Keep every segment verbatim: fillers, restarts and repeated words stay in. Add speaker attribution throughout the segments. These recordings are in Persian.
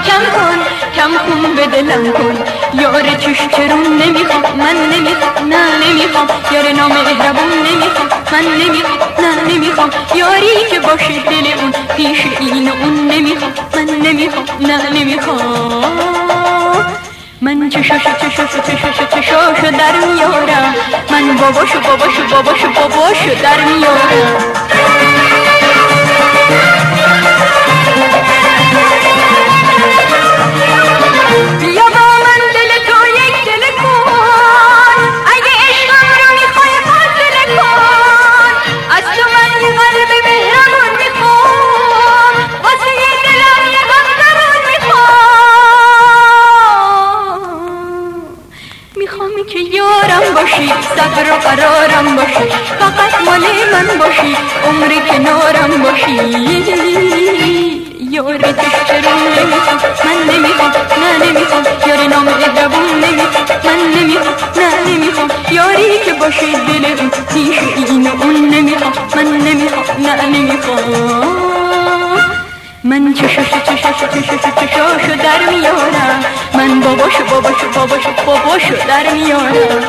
Speaker 1: کم کن کم خون به دلم کن یار چشترون نمیخوام من نمیخوام نه نمیخوام یار نامهربون نمیخوام من نمیخوام نه نمیخوام یاری که باشه دل اون پیش این و اون نمیخوام من نمیخوام نه نمیخوام من چشاشو چشاشو چشاشو چشاشو در میارم من باباشو باباشو باباشو باباشو در میارم بیا با من دل تو یک دل کن اگه عشقم رو میخوای فاصله کن از تو من یه قلب مهربون میخوام واسه یه دلم یه غم زبون میخوام میخوام که یارم باشی صبر و قرارم باشی فقط مال من باشی عمر کنارم باشی یار چشترون نمیخوام من نمیخوام نه نمیخوام یار نامهربون نمیخوام من نمیخوام نه نمیخوام یاری که باشه دل اون پیش این و اون نمیخوام من نمیخوام نه نمیخوام من چشاشو چشاشو چشاشو چشاشو در میارم من باباشو باباشو باباشو باباشو در میارم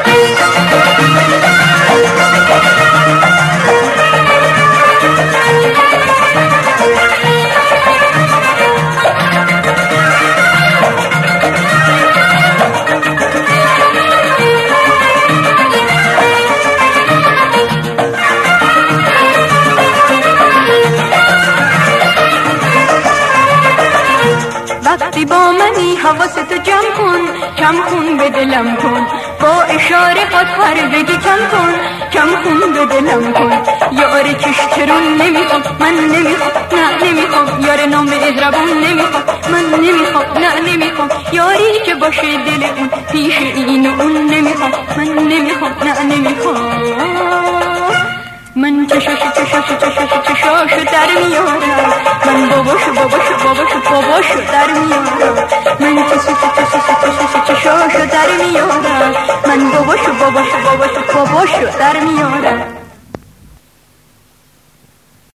Speaker 1: وقتی با منی حواستو جمع کن کم خون به دلم کن با اشاره قطر بگی کم کن کم خون به دلم کن یار چشترون نمیخوام من نمیخوام نه نمیخوام یار نامهربون نمیخوام من نمیخوام نه نمیخوام یاری که باشه دل اون پیش این و اون نمیخوام من نمیخوام نه نمیخوام من چشاشو چشاشو چشاشو چشاشو در میارم من باباشو باباشو باباشو باباشو در میارم من چشاشو چشاشو چشاشو چشاشو در میارم من باباشو باباشو باباشو باباشو در میارم